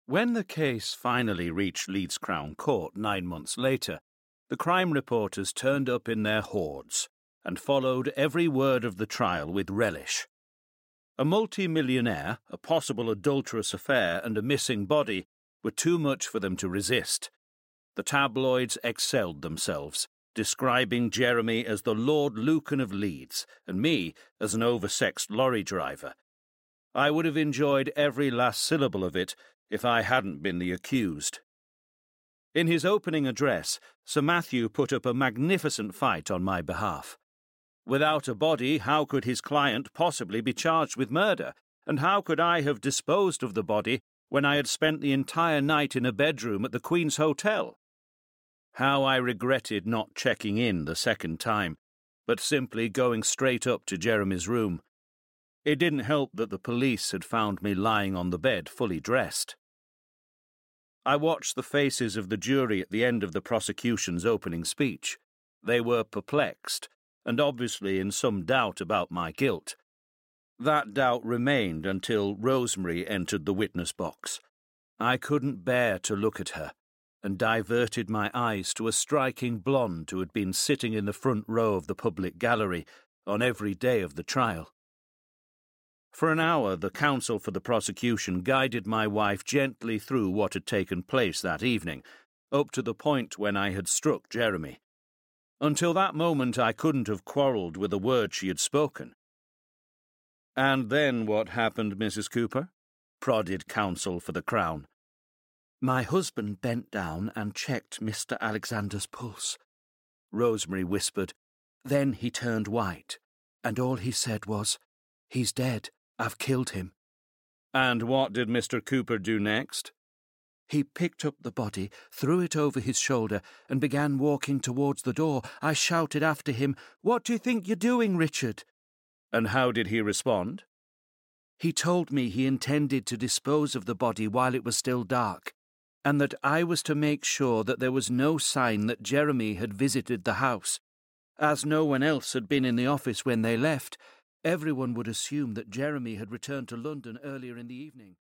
When the case finally reached Leeds Crown Court 9 months later, the crime reporters turned up in their hordes and followed every word of the trial with relish. A multi-millionaire, a possible adulterous affair, and a missing body were too much for them to resist. The tabloids excelled themselves, describing Jeremy as the Lord Lucan of Leeds and me as an oversexed lorry driver. I would have enjoyed every last syllable of it if I hadn't been the accused. In his opening address, Sir Matthew put up a magnificent fight on my behalf. Without a body, how could his client possibly be charged with murder? And how could I have disposed of the body when I had spent the entire night in a bedroom at the Queen's Hotel? How I regretted not checking in the second time, but simply going straight up to Jeremy's room. It didn't help that the police had found me lying on the bed fully dressed. I watched the faces of the jury at the end of the prosecution's opening speech. They were perplexed, and obviously in some doubt about my guilt. That doubt remained until Rosemary entered the witness box. I couldn't bear to look at her, and diverted my eyes to a striking blonde who had been sitting in the front row of the public gallery on every day of the trial. For an hour, the counsel for the prosecution guided my wife gently through what had taken place that evening, up to the point when I had struck Jeremy. Until that moment, I couldn't have quarrelled with a word she had spoken. "And then what happened, Mrs. Cooper?" prodded counsel for the Crown. "My husband bent down and checked Mr. Alexander's pulse," Rosemary whispered. "Then he turned white, and all he said was, 'He's dead. I've killed him.'" "And what did Mr. Cooper do next?" "He picked up the body, threw it over his shoulder, and began walking towards the door. I shouted after him, 'What do you think you're doing, Richard?' "And how did he respond?" "He told me he intended to dispose of the body while it was still dark, and that I was to make sure that there was no sign that Jeremy had visited the house. As no one else had been in the office when they left, everyone would assume that Jeremy had returned to London earlier in the evening."